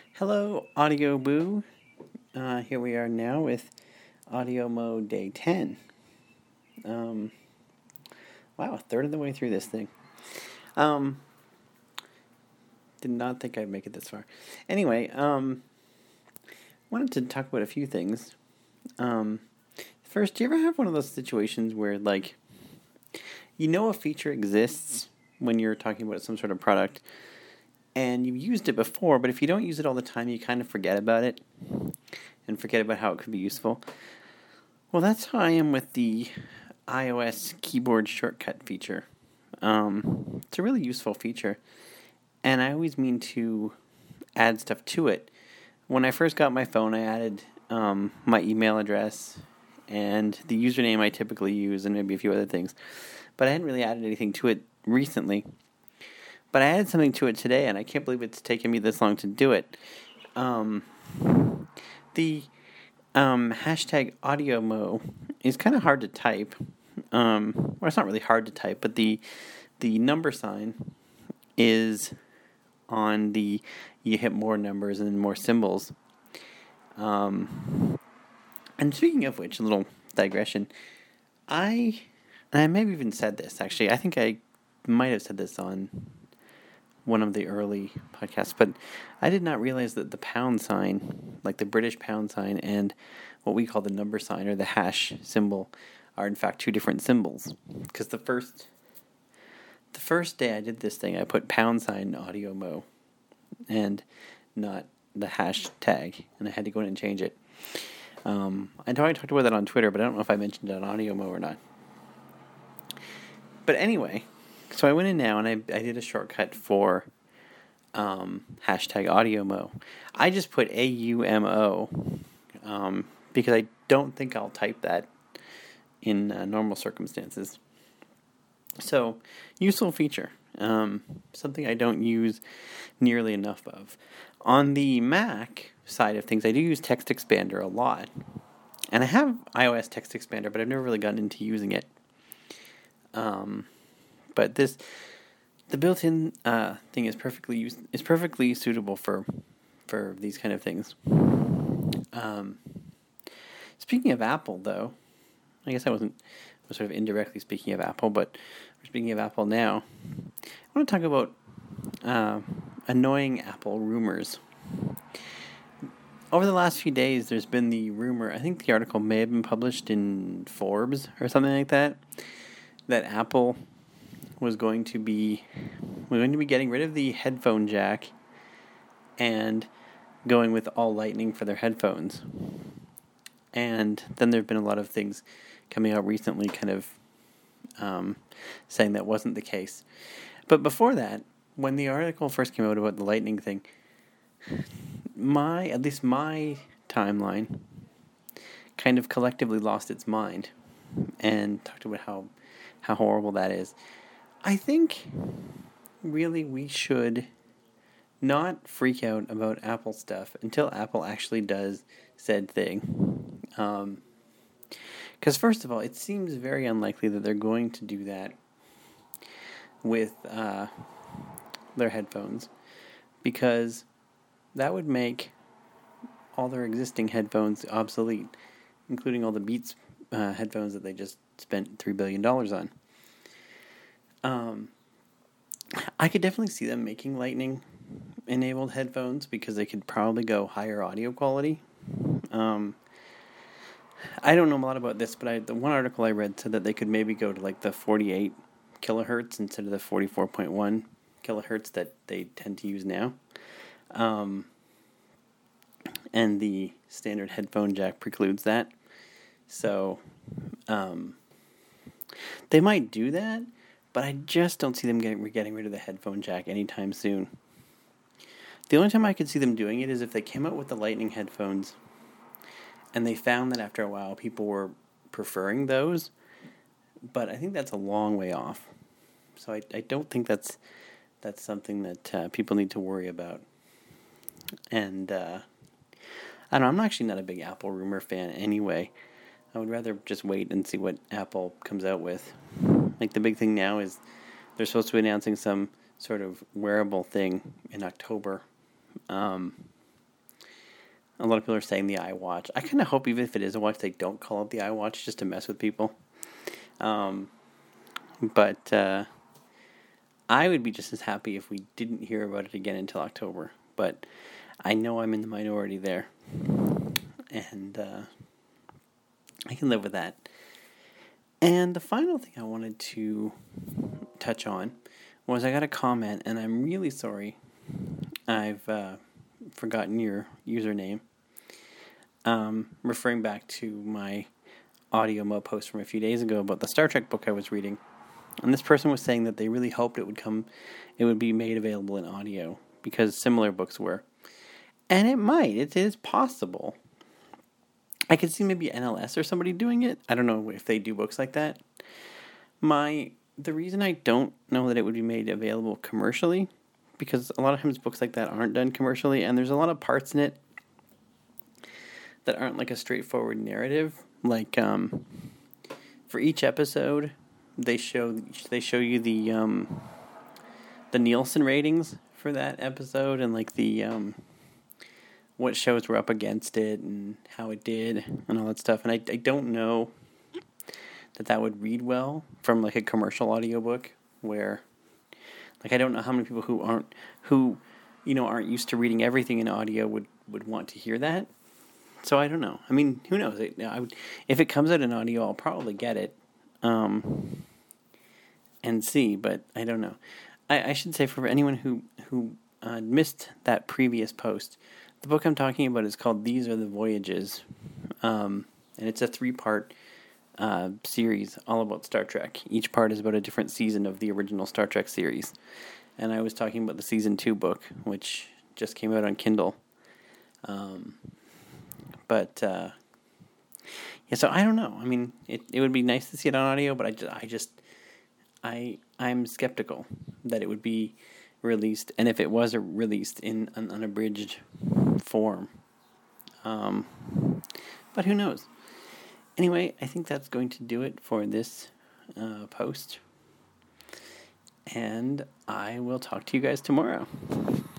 Hello, Audio Boo. Here we are now with Audio Mo Day 10. Wow, a third of the way through this thing. Did not think I'd make it this far. Anyway, wanted to talk about a few things. First, do you ever have one of those situations where, a feature exists when you're talking about some sort of product, and you've used it before, but if you don't use it all the time, you kind of forget about it and forget about how it could be useful? Well, that's how I am with the iOS keyboard shortcut feature. It's a really useful feature, and I always mean to add stuff to it. When I first got my phone, I added my email address and the username I typically use and maybe a few other things, but I hadn't really added anything to it recently. But I added something to it today, and I can't believe it's taken me this long to do it. The hashtag AudioMo is kind of hard to type. Well, it's not really hard to type, but the number sign is on the you hit more numbers and more symbols. And speaking of which, a little digression. I may have even said this, actually. I think I might have said this on one of the early podcasts, but I did not realize that the pound sign, like the British pound sign, and what we call the number sign or the hash symbol are in fact two different symbols. Because the first day I did this thing, I put pound sign audio mo and not the hashtag, and I had to go in and change it. I know I talked about that on Twitter, but I don't know if I mentioned it on audio mo or not. But anyway, so I went in now and I did a shortcut for hashtag AudioMo. I just put AUMO because I don't think I'll type that in normal circumstances. So, useful feature. Something I don't use nearly enough of. On the Mac side of things, I do use Text Expander a lot. And I have iOS Text Expander, but I've never really gotten into using it. But the built-in thing is perfectly suitable for these kind of things. Speaking of Apple, though, I guess I was sort of indirectly speaking of Apple, but we're speaking of Apple now. I want to talk about annoying Apple rumors. Over the last few days, there's been the rumor, I think the article may have been published in Forbes or something like that Apple was going to be getting rid of the headphone jack and going with all lightning for their headphones. And then there have been a lot of things coming out recently kind of saying that wasn't the case. But before that, when the article first came out about the lightning thing, at least my timeline kind of collectively lost its mind and talked about how horrible that is. I think really we should not freak out about Apple stuff until Apple actually does said thing. Because first of all, it seems very unlikely that they're going to do that with their headphones, because that would make all their existing headphones obsolete, including all the Beats headphones that they just spent $3 billion on. I could definitely see them making lightning-enabled headphones because they could probably go higher audio quality. I don't know a lot about this, but the one article I read said that they could maybe go to like the 48 kilohertz instead of the 44.1 kilohertz that they tend to use now. And the standard headphone jack precludes that. So, they might do that, but I just don't see them getting rid of the headphone jack anytime soon. The only time I could see them doing it is if they came out with the Lightning headphones and they found that after a while people were preferring those, but I think that's a long way off. So I don't think that's something that people need to worry about. And I don't know, I'm actually not a big Apple rumor fan anyway. I would rather just wait and see what Apple comes out with. Like, the big thing now is they're supposed to be announcing some sort of wearable thing in October. A lot of people are saying the iWatch. I kind of hope even if it is a watch, they don't call it the iWatch just to mess with people. But I would be just as happy if we didn't hear about it again until October. But I know I'm in the minority there. And I can live with that. And the final thing I wanted to touch on was I got a comment, and I'm really sorry I've forgotten your username. Referring back to my AudioMo post from a few days ago about the Star Trek book I was reading. And this person was saying that they really hoped it would be made available in audio, because similar books were. And it might. It is possible. I could see maybe NLS or somebody doing it. I don't know if they do books like that. The reason I don't know that it would be made available commercially, because a lot of times books like that aren't done commercially, and there's a lot of parts in it that aren't like a straightforward narrative. Like for each episode, they show you the Nielsen ratings for that episode, and like the what shows were up against it and how it did and all that stuff. And I don't know that would read well from like a commercial audiobook, where like I don't know how many people who aren't used to reading everything in audio would want to hear that. So I don't know. I mean, who knows? If it comes out in audio, I'll probably get it and see, but I don't know. I should say, for anyone who missed that previous post, the book I'm talking about is called These Are the Voyages, and it's a 3-part series all about Star Trek. Each part is about a different season of the original Star Trek series, and I was talking about the Season 2 book, which just came out on Kindle. So I don't know. I mean, it would be nice to see it on audio, but I'm skeptical that it would be released, and if it was released in an unabridged form. But who knows? Anyway, I think that's going to do it for this post, and I will talk to you guys tomorrow.